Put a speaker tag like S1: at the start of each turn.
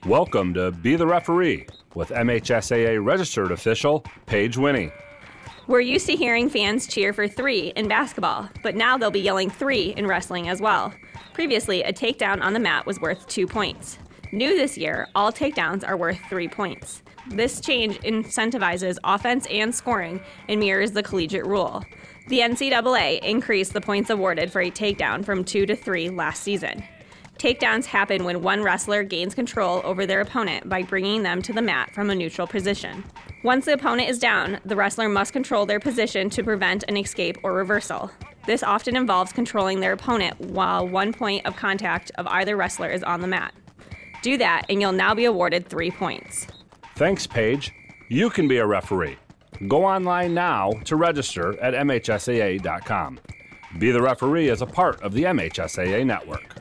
S1: Welcome to Be the Referee with MHSAA registered official Paige Winnie.
S2: We're used to hearing fans cheer for 3 in basketball, but now they'll be yelling 3 in wrestling as well. Previously, a takedown on the mat was worth 2 points. New this year, all takedowns are worth 3 points. This change incentivizes offense and scoring and mirrors the collegiate rule. The NCAA increased the points awarded for a takedown from 2 to 3 last season. Takedowns happen when one wrestler gains control over their opponent by bringing them to the mat from a neutral position. Once the opponent is down, the wrestler must control their position to prevent an escape or reversal. This often involves controlling their opponent while 1 point of contact of either wrestler is on the mat. Do that, and you'll now be awarded 3 points.
S1: Thanks, Paige. You can be a referee. Go online now to register at MHSAA.com. Be the Referee is a part of the MHSAA network.